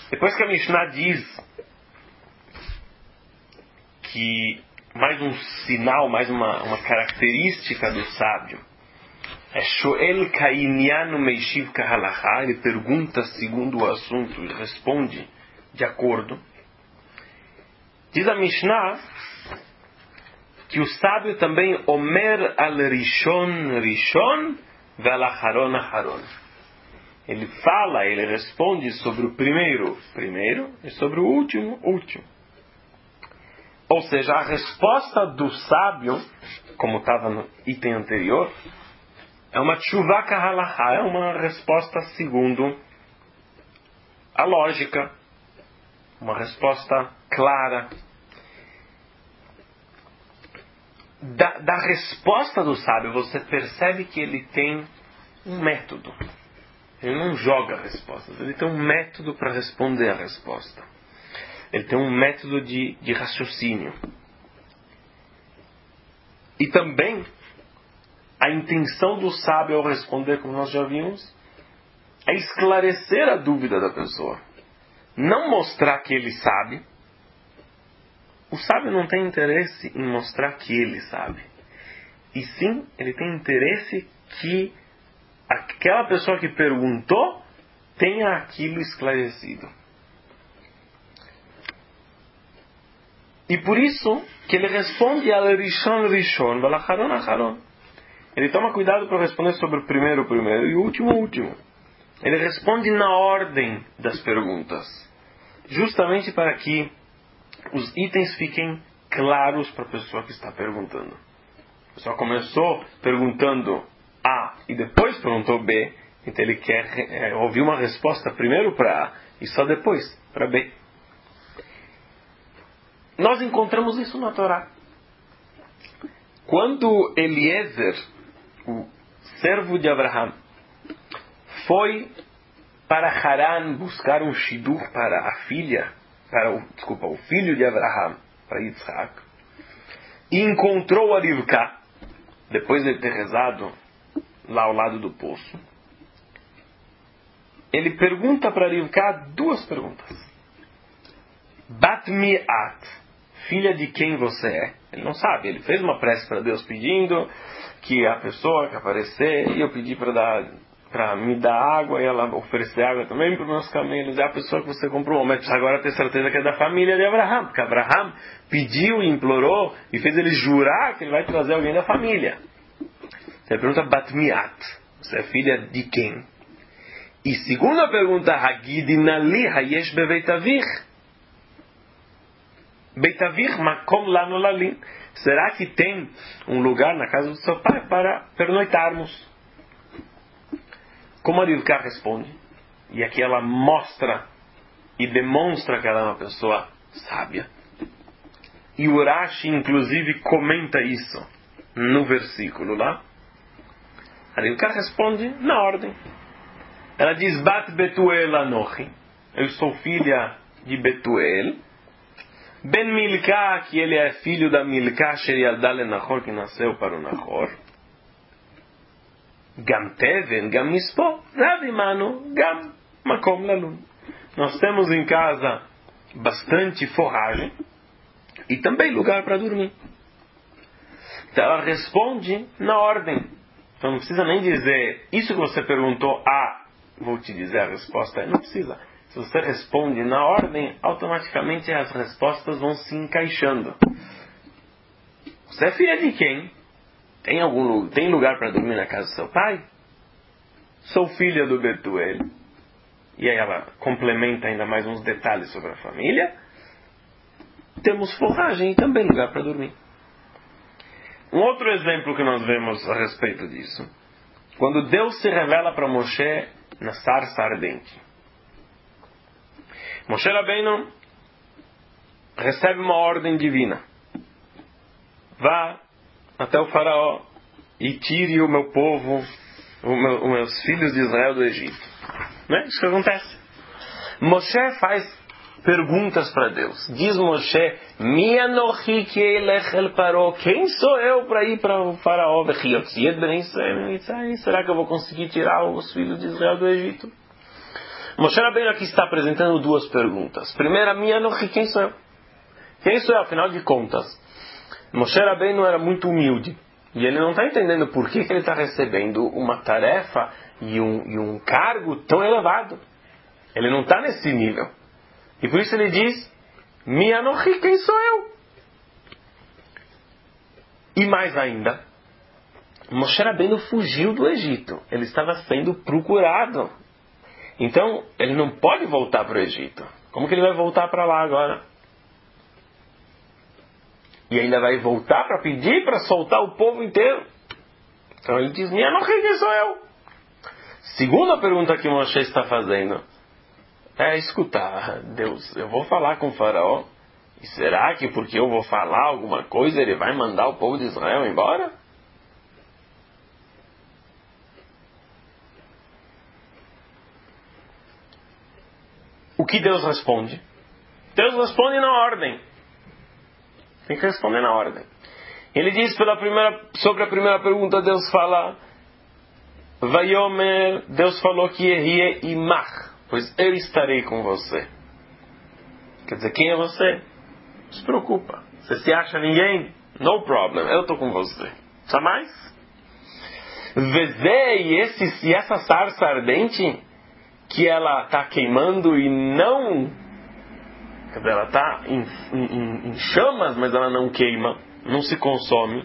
Depois que a Mishnah diz que mais um sinal, mais uma característica do sábio é Shoel Kainianu Meishiv Kahalacha, ele pergunta segundo o assunto e responde de acordo. Diz a Mishnah que o sábio também Omer al Rishon Rishon vel Acharon Acharon. Ele fala, ele responde sobre o primeiro e sobre o último último. Ou seja, a resposta do sábio, como estava no item anterior, é uma tshuva kahalacha, é uma resposta segundo a lógica, uma resposta clara. Da resposta do sábio, você percebe que ele tem um método. Ele não joga respostas, ele tem um método para responder a resposta. Ele tem um método de raciocínio. E também, a intenção do sábio ao responder, como nós já vimos, é esclarecer a dúvida da pessoa. Não mostrar que ele sabe. O sábio não tem interesse em mostrar que ele sabe. E sim, ele tem interesse que aquela pessoa que perguntou tenha aquilo esclarecido. E por isso que ele responde al Rishon Rishon, vel Acharon Acharon. Ele toma cuidado para responder sobre o primeiro e o último. Ele responde na ordem das perguntas. Justamente para que os itens fiquem claros para a pessoa que está perguntando. A pessoa começou perguntando A e depois perguntou B. Então ele quer ouvir uma resposta primeiro para A e só depois para B. Nós encontramos isso na Torá. Quando Eliezer, o servo de Abraham, foi para Haran buscar um shidur para a filha, o filho de Abraham, para Yitzhak, e encontrou a Rivka, depois de ter rezado lá ao lado do poço, ele pergunta para Rivka duas perguntas. Bat mi'at, filha de quem você é? Ele não sabe, ele fez uma prece para Deus pedindo que a pessoa que aparecer, e eu pedi para me dar água, e ela oferecer água também para os meus camelos, é a pessoa que você comprou, mas agora tem certeza que é da família de Abraham, porque Abraham pediu e implorou e fez ele jurar que ele vai trazer alguém da família. Então ele pergunta Bat mi'at, você é filha de quem? E segunda pergunta, Hagidinali hayesh bebeit avich, Beit avich makom lanu lalin, será que tem um lugar na casa do seu pai para pernoitarmos? Como a Rivka responde, e aqui ela mostra e demonstra que ela é uma pessoa sábia. E o Rashi, inclusive, comenta isso no versículo lá. A Rivka responde na ordem. Ela diz, Bat Betuel Anochi, eu sou filha de Betuel. Ben Milká, que ele é filho da Milká, Sheyalda le Nahor, que nasceu para o Nahor. Gam Teven, Gam Mispo, Rav Manu, Gam Makom Lalun. Nós temos em casa bastante forragem e também lugar para dormir. Então ela responde na ordem. Então não precisa nem dizer, isso que você perguntou, vou te dizer a resposta. Não precisa. Se você responde na ordem, automaticamente as respostas vão se encaixando. Você é filha de quem? Tem lugar para dormir na casa do seu pai? Sou filha do Betuel. E aí ela complementa ainda mais uns detalhes sobre a família. Temos forragem e também lugar para dormir. Um outro exemplo que nós vemos a respeito disso. Quando Deus se revela para Moshe na sarça ardente. Moshe Rabbeinu recebe uma ordem divina. Vá até o faraó e tire o meu povo, os meus filhos de Israel do Egito. Não é isso que acontece. Moshe faz perguntas para Deus. Diz Moshe, Mi anochi ki elech el Paró, quem sou eu para ir para o faraó? Será que eu vou conseguir tirar os filhos de Israel do Egito? Moshe Rabbeinu aqui está apresentando duas perguntas. Primeira, quem sou eu? Quem sou eu, afinal de contas? Moshe Rabbeinu era muito humilde. E ele não está entendendo por que ele está recebendo uma tarefa e um cargo tão elevado. Ele não está nesse nível. E por isso ele diz, quem sou eu? E mais ainda, Moshe Rabbeinu fugiu do Egito. Ele estava sendo procurado. Então, ele não pode voltar para o Egito. Como que ele vai voltar para lá agora? E ainda vai voltar para pedir para soltar o povo inteiro. Então ele diz, quem sou eu? Segunda pergunta que Moshe está fazendo é escutar, Deus, eu vou falar com o faraó. E será que porque eu vou falar alguma coisa, ele vai mandar o povo de Israel embora? O que Deus responde? Deus responde na ordem. Tem que responder na ordem. Ele diz sobre a primeira pergunta, Deus fala, Vayomer, Deus falou que Ehyeh imach, pois eu estarei com você. Quer dizer, quem é você? Não se preocupa. Você se acha ninguém? No problem, eu estou com você. Só mais? Vezé, e essa sarça ardente, que ela está queimando e não... Quer dizer, ela está em chamas, mas ela não queima, não se consome.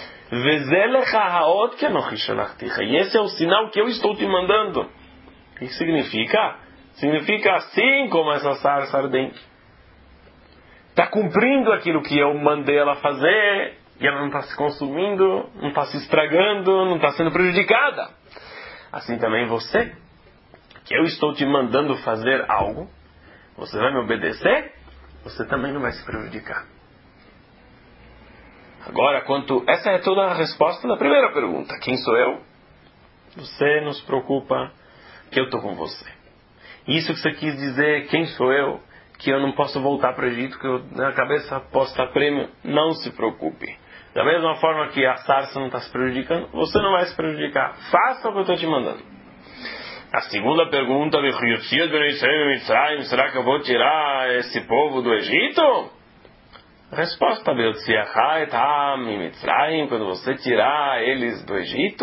E esse é o sinal que eu estou te mandando. O que significa? Significa assim como essa sarça ardente. Está cumprindo aquilo que eu mandei ela fazer, e ela não está se consumindo, não está se estragando, não está sendo prejudicada. Assim também você, que eu estou te mandando fazer algo, você vai me obedecer, você também não vai se prejudicar. Agora, essa é toda a resposta da primeira pergunta. Quem sou eu? Você não se preocupa que eu estou com você. Isso que você quis dizer, quem sou eu? Que eu não posso voltar para o Egito, que eu na cabeça posso estar prêmio. Não se preocupe. Da mesma forma que a sarça não está se prejudicando, você não vai se prejudicar. Faça o que eu estou te mandando. A segunda pergunta, será que eu vou tirar esse povo do Egito? A resposta, quando você tirar eles do Egito,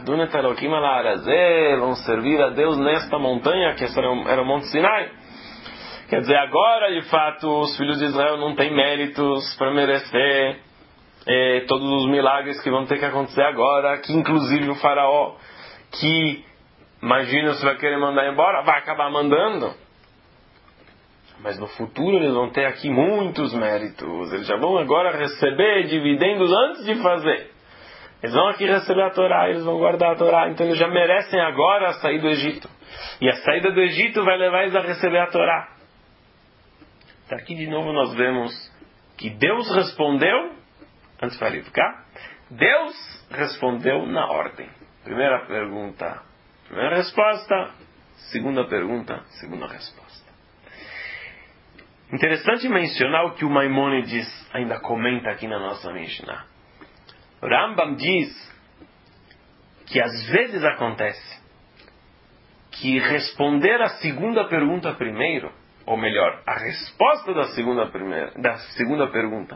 vão servir a Deus nesta montanha, que era o Monte Sinai. Quer dizer, agora, de fato, os filhos de Israel não têm méritos para merecer todos os milagres que vão ter que acontecer agora, que inclusive o faraó, que imagina se vai querer mandar embora, vai acabar mandando. Mas no futuro eles vão ter aqui muitos méritos. Eles já vão agora receber dividendos antes de fazer. Eles vão aqui receber a Torá, eles vão guardar a Torá. Então eles já merecem agora sair do Egito. E a saída do Egito vai levar eles a receber a Torá. Então aqui de novo nós vemos que Deus respondeu, antes para ficar, Deus respondeu na ordem. Primeira pergunta, primeira resposta. Segunda pergunta, segunda resposta. Interessante mencionar o que o Maimônides ainda comenta aqui na nossa Mishnah. O Rambam diz que às vezes acontece que responder a segunda pergunta primeiro, ou melhor, a resposta da segunda pergunta,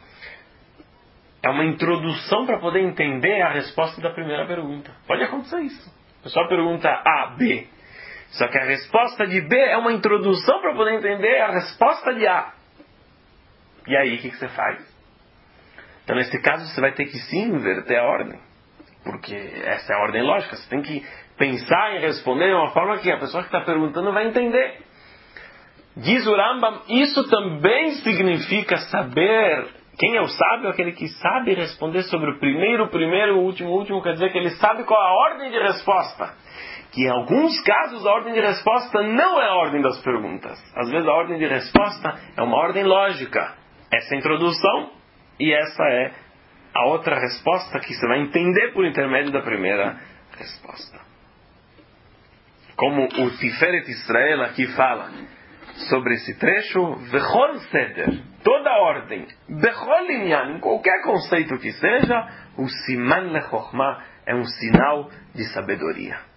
é uma introdução para poder entender a resposta da primeira pergunta. Pode acontecer isso. A pessoa pergunta A, B. Só que a resposta de B é uma introdução para poder entender a resposta de A. E aí, o que você faz? Então, nesse caso, você vai ter que sim inverter a ordem. Porque essa é a ordem lógica. Você tem que pensar em responder de uma forma que a pessoa que está perguntando vai entender. Diz o Rambam, isso também significa saber. Quem é o sábio? Aquele que sabe responder sobre o primeiro, o último. Quer dizer que ele sabe qual é a ordem de resposta. Que em alguns casos a ordem de resposta não é a ordem das perguntas. Às vezes a ordem de resposta é uma ordem lógica. Essa é a introdução e essa é a outra resposta que você vai entender por intermédio da primeira resposta. Como o Tiferet Israel aqui fala sobre esse trecho, Vechol Seder, toda ordem, Bechol Inyan, em qualquer conceito que seja, o Siman Lechochma é um sinal de sabedoria.